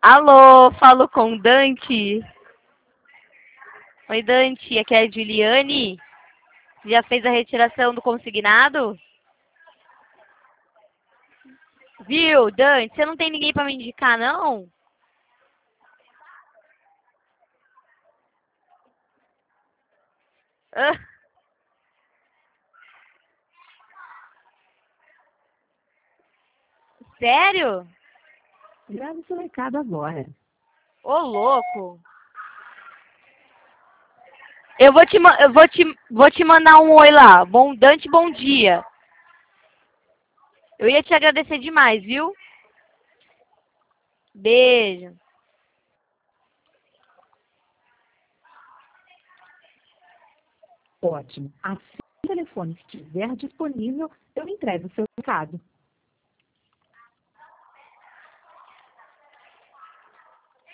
Alô, falo com Dante. Oi, Dante, aqui é a Juliane. Já fez a retiração do consignado? Viu, Dante, você não tem ninguém para me indicar, não? Ah, sério? Grave seu recado agora. Ô, louco. Eu vou te mandar um oi lá. Bom, Dante, bom dia. Eu ia te agradecer demais, viu? Beijo. Ótimo. Assim que o telefone estiver disponível, eu entrego o seu recado.